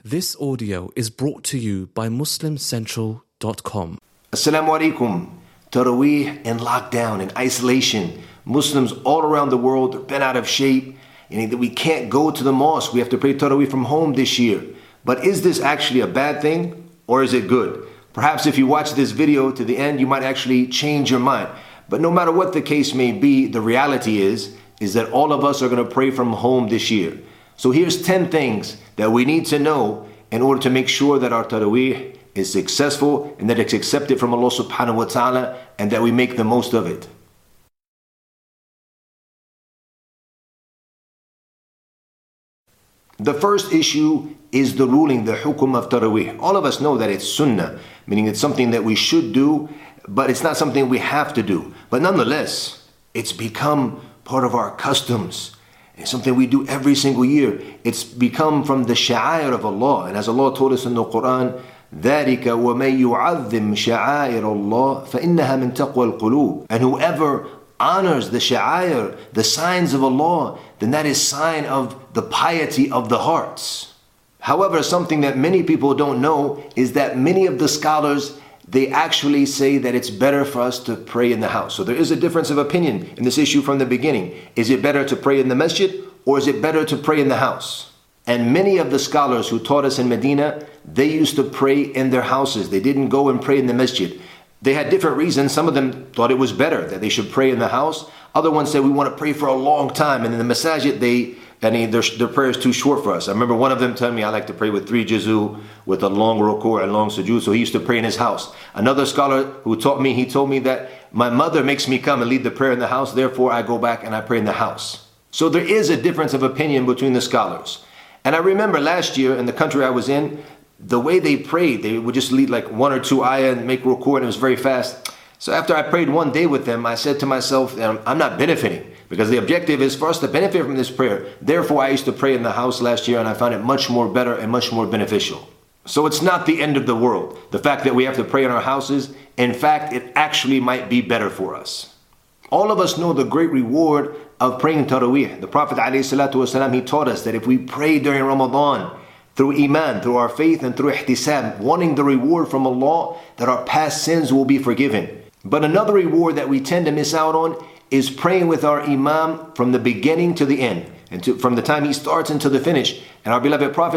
This audio is brought to you by MuslimCentral.com. Assalamu alaikum. Taraweeh in lockdown, in isolation. Muslims all around the world have been out of shape. We can't go to the mosque. We have to pray Taraweeh from home this year. But is this actually a bad thing or is it good? Perhaps if you watch this video to the end, you might actually change your mind. But no matter what the case may be, the reality is that all of us are going to pray from home this year. So here's 10 things that we need to know in order to make sure that our Taraweeh is successful and that it's accepted from Allah subhanahu wa ta'ala and that we make the most of it. The first issue is the ruling, the hukum of Taraweeh. All of us know that it's sunnah, meaning it's something that we should do, but it's not something we have to do. But nonetheless, it's become part of our customs. It's something we do every single year. It's become from the sha'air of Allah. And as Allah told us in the Quran, ذَلِكَ وَمَن يُعَظِّمْ شَعَائِرَ اللَّهِ فَإِنَّهَا مِن تَقْوَى الْقُلُوبِ. And whoever honors the sha'air, the signs of Allah, then that is sign of the piety of the hearts. However, something that many people don't know is that many of the scholars, they actually say that it's better for us to pray in the house. So there is a difference of opinion in this issue from the beginning. Is it better to pray in the masjid or is it better to pray in the house? And many of the scholars who taught us in Medina, they used to pray in their houses. They didn't go and pray in the masjid. They had different reasons. Some of them thought it was better that they should pray in the house. Other ones said we want to pray for a long time. And in the masajid, their prayer is too short for us. I remember one of them telling me I like to pray with 3 juzu, with a long ruku' and long sujood. So he used to pray in his house. Another scholar who taught me, he told me that my mother makes me come and lead the prayer in the house. Therefore, I go back and I pray in the house. So there is a difference of opinion between the scholars. And I remember last year in the country I was in, the way they prayed, they would just lead like 1 or 2 ayah and make ruku' and it was very fast. So after I prayed one day with them, I said to myself, I'm not benefiting because the objective is for us to benefit from this prayer. Therefore, I used to pray in the house last year and I found it much more better and much more beneficial. So it's not the end of the world. The fact that we have to pray in our houses, in fact, it actually might be better for us. All of us know the great reward of praying Taraweeh. The Prophet ﷺ, he taught us that if we pray during Ramadan, through iman, through our faith and through ihtisab, wanting the reward from Allah, that our past sins will be forgiven. But another reward that we tend to miss out on is praying with our imam from the beginning to the end, and from the time he starts until the finish. And our beloved Prophet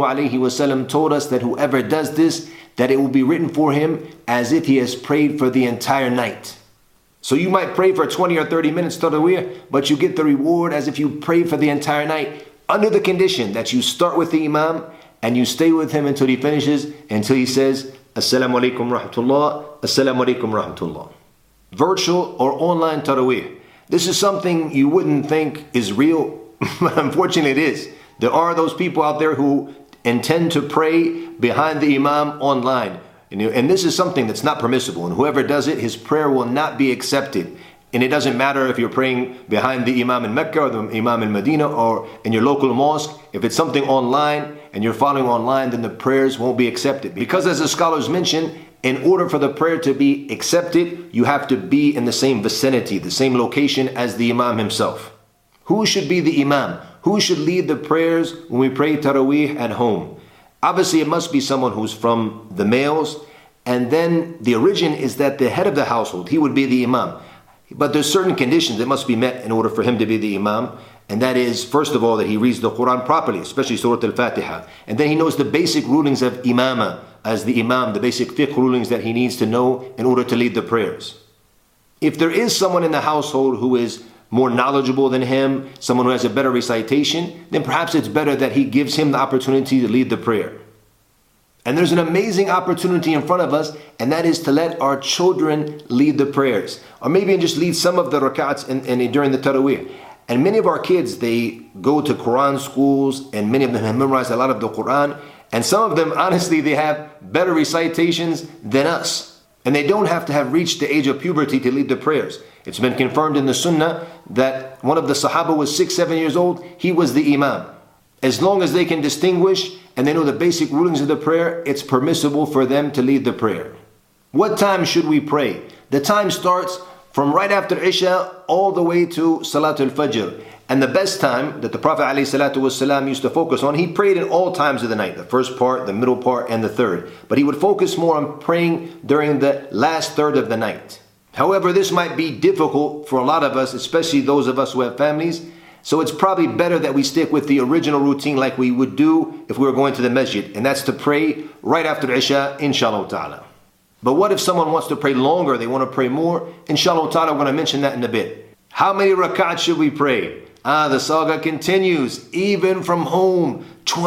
ﷺ told us that whoever does this, that it will be written for him as if he has prayed for the entire night. So you might pray for 20 or 30 minutes Taraweeh, but you get the reward as if you prayed for the entire night, under the condition that you start with the imam and you stay with him until he finishes, until he says, Assalamu alaikum rahmatullah, Assalamu alaikum rahmatullah. Virtual or online Taraweeh. This is something you wouldn't think is real, but unfortunately it is. There are those people out there who intend to pray behind the imam online. And this is something that's not permissible. And whoever does it, his prayer will not be accepted. And it doesn't matter if you're praying behind the imam in Mecca or the imam in Medina or in your local mosque. If it's something online and you're following online, then the prayers won't be accepted. Because as the scholars mention, in order for the prayer to be accepted, you have to be in the same vicinity, the same location as the imam himself. Who should be the imam? Who should lead the prayers when we pray Taraweeh at home? Obviously, it must be someone who's from the males. And then the origin is that the head of the household, he would be the imam. But there's certain conditions that must be met in order for him to be the imam. And that is, first of all, that he reads the Quran properly, especially Surah Al-Fatiha. And then he knows the basic rulings of imamah as the imam, the basic fiqh rulings that he needs to know in order to lead the prayers. If there is someone in the household who is more knowledgeable than him, someone who has a better recitation, then perhaps it's better that he gives him the opportunity to lead the prayer. And there's an amazing opportunity in front of us, and that is to let our children lead the prayers. Or maybe just lead some of the rak'ats during the Taraweeh. And many of our kids, they go to Quran schools, and many of them have memorized a lot of the Quran. And some of them, honestly, they have better recitations than us. And they don't have to have reached the age of puberty to lead the prayers. It's been confirmed in the Sunnah that one of the Sahaba was 6, 7 years old. He was the Imam. As long as they can distinguish and they know the basic rulings of the prayer, it's permissible for them to lead the prayer. What time should we pray? The time starts from right after Isha all the way to Salatul Fajr. And the best time that the Prophet ﷺ used to focus on, he prayed in all times of the night, the first part, the middle part, and the third. But he would focus more on praying during the last third of the night. However, this might be difficult for a lot of us, especially those of us who have families. So it's probably better that we stick with the original routine like we would do if we were going to the masjid. And that's to pray right after Isha, inshallah ta'ala. But what if someone wants to pray longer, they want to pray more? Inshallah ta'ala, we're going to mention that in a bit. How many rak'at should we pray? The saga continues, even from home,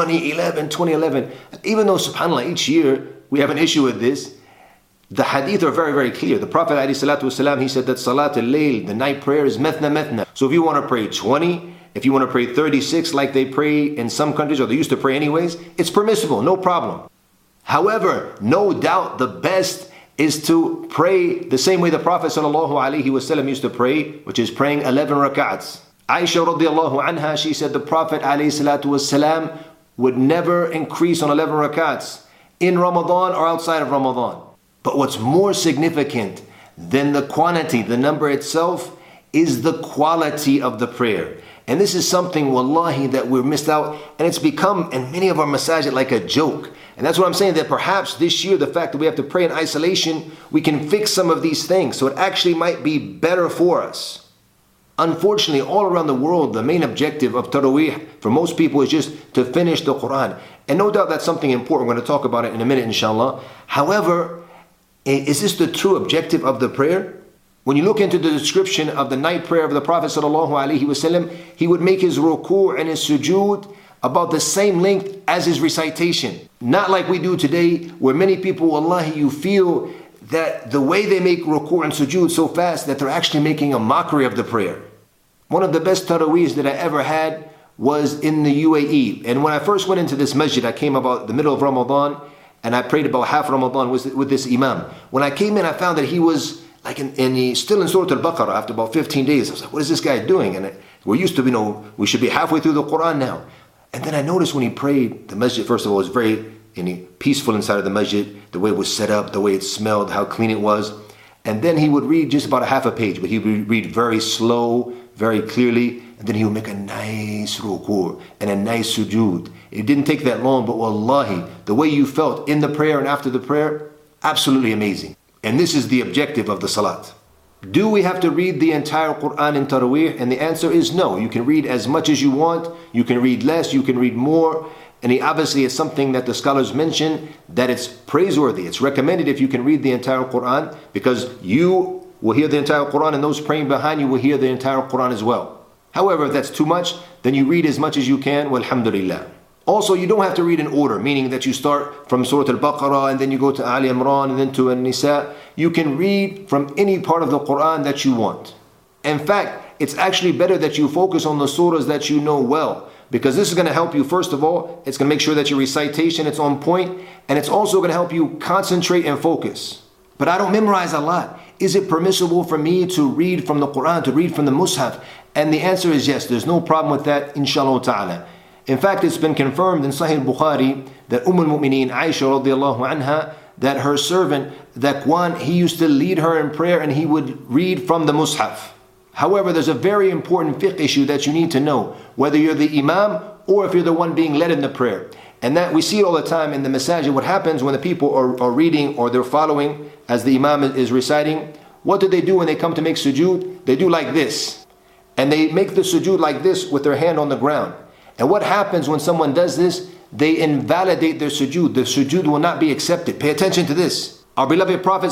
2011. Even though, subhanAllah, each year we have an issue with this, the hadith are very, very clear. The Prophet ﷺ, he said that Salat al-Layl, the night prayer, is methna. So if you want to pray 20, if you want to pray 36 like they pray in some countries, or they used to pray anyways, it's permissible, no problem. However, no doubt the best is to pray the same way the Prophet ﷺ used to pray, which is praying 11 rak'ats. Aisha radiallahu anha, she said the Prophet ﷺ would never increase on 11 rak'ats in Ramadan or outside of Ramadan. But what's more significant than the quantity, the number itself, is the quality of the prayer. And this is something, wallahi, that we're missed out. And it's become, in many of our masajid, like a joke. And that's what I'm saying, that perhaps this year, the fact that we have to pray in isolation, we can fix some of these things. So it actually might be better for us. Unfortunately, all around the world, the main objective of Taraweeh for most people is just to finish the Quran. And no doubt that's something important. We're going to talk about it in a minute, inshallah. However, is this the true objective of the prayer? When you look into the description of the night prayer of the Prophet ﷺ, he would make his ruku' and his sujood about the same length as his recitation. Not like we do today, where many people, wallahi, you feel that the way they make ruku' and sujood so fast that they're actually making a mockery of the prayer. One of the best taraweehs that I ever had was in the UAE. And when I first went into this masjid, I came about the middle of Ramadan, and I prayed about half Ramadan with this imam. When I came in, I found that he was like still in Surah Al-Baqarah after about 15 days. I was like, what is this guy doing? And we're used to, we should be halfway through the Quran now. And then I noticed when he prayed, the masjid, first of all, was very peaceful inside of the masjid, the way it was set up, the way it smelled, how clean it was. And then he would read just about a half a page, but he would read very slow, very clearly, and then he would make a nice ruku' and a nice sujood. It didn't take that long, but wallahi, the way you felt in the prayer and after the prayer, absolutely amazing. And this is the objective of the salat. Do we have to read the entire Quran in Taraweeh? And the answer is no. You can read as much as you want, you can read less, you can read more. And obviously it's something that the scholars mention that it's praiseworthy. It's recommended if you can read the entire Quran, because you will hear the entire Quran and those praying behind you will hear the entire Quran as well. However, if that's too much, then you read as much as you can, walhamdulillah. Also, you don't have to read in order, meaning that you start from Surah Al-Baqarah and then you go to Ali Imran and then to An-Nisa. You can read from any part of the Quran that you want. In fact, it's actually better that you focus on the surahs that you know well, because this is going to help you. First of all, it's going to make sure that your recitation is on point, and it's also going to help you concentrate and focus. But I don't memorize a lot. Is it permissible for me to read from the Quran, to read from the Mus'haf? And the answer is yes. There's no problem with that, inshallah ta'ala. In fact, it's been confirmed in Sahih Bukhari that al-Mu'mineen Aisha radiallahu anha, that her servant, Dhakwan, he used to lead her in prayer and he would read from the Mus'haf. However, there's a very important fiqh issue that you need to know, whether you're the imam or if you're the one being led in the prayer. And that we see it all the time in the masajid. What happens when the people are reading or they're following as the imam is reciting? What do they do when they come to make sujood? They do like this. And they make the sujood like this with their hand on the ground. And what happens when someone does this? They invalidate their sujood. The sujood will not be accepted. Pay attention to this. Our beloved Prophet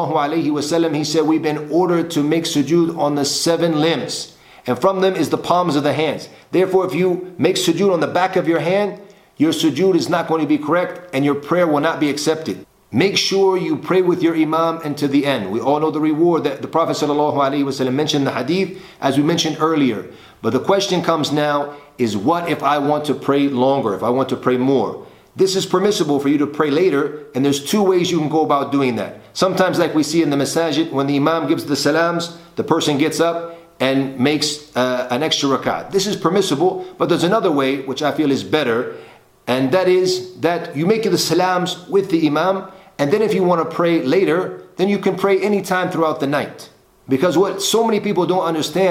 ﷺ, he said, we've been ordered to make sujood on the 7 limbs. And from them is the palms of the hands. Therefore, if you make sujood on the back of your hand, your sujood is not going to be correct and your prayer will not be accepted. Make sure you pray with your imam until the end. We all know the reward that the Prophet ﷺ mentioned in the hadith, as we mentioned earlier. But the question comes now is, what if I want to pray longer, if I want to pray more? This is permissible for you to pray later, and there's 2 ways you can go about doing that. Sometimes, like we see in the masajid, when the imam gives the salams, the person gets up and makes an extra rakat. This is permissible, but there's another way which I feel is better, and that is that you make the salams with the imam, and then if you want to pray later, then you can pray any time throughout the night. Because what so many people don't understand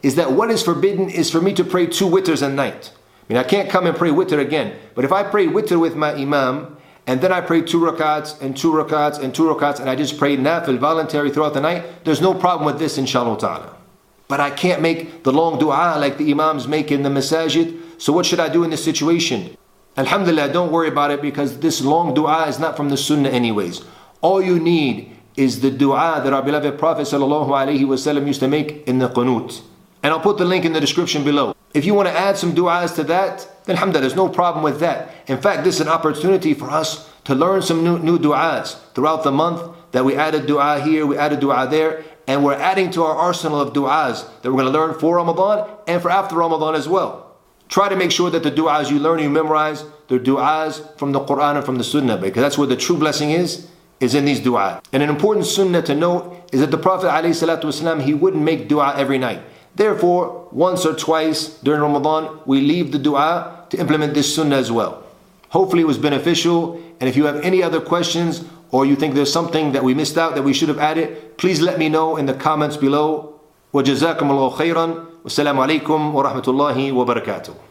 is that what is forbidden is for me to pray 2 witrs a night. I mean, I can't come and pray witr again. But if I pray witr with my imam, and then I pray 2 rakats, and 2 rakats, and 2 rakats, and I just pray nafil, voluntary throughout the night, there's no problem with this, inshallah ta'ala. But I can't make the long dua like the imams make in the masajid. So what should I do in this situation? Alhamdulillah, don't worry about it, because this long dua is not from the sunnah anyways. All you need is the dua that our beloved Prophet ﷺ used to make in the qunut. And I'll put the link in the description below. If you want to add some du'as to that, then alhamdulillah, there's no problem with that. In fact, this is an opportunity for us to learn some new du'as throughout the month, that we added du'a here, we added du'a there, and we're adding to our arsenal of du'as that we're going to learn for Ramadan and for after Ramadan as well. Try to make sure that the du'as you learn, you memorize, they're du'as from the Quran and from the Sunnah, because that's where the true blessing is in these du'as. And an important sunnah to note is that the Prophet ﷺ, he wouldn't make du'a every night. Therefore, once or twice during Ramadan, we leave the dua to implement this sunnah as well. Hopefully it was beneficial, and if you have any other questions or you think there's something that we missed out that we should have added, please let me know in the comments below. وَجَزَاكُمُ اللَّهُ خَيْرًا وَالسَّلَامُ عَلَيْكُمْ وَرَحْمَةُ اللَّهِ وَبَرَكَاتُهُ.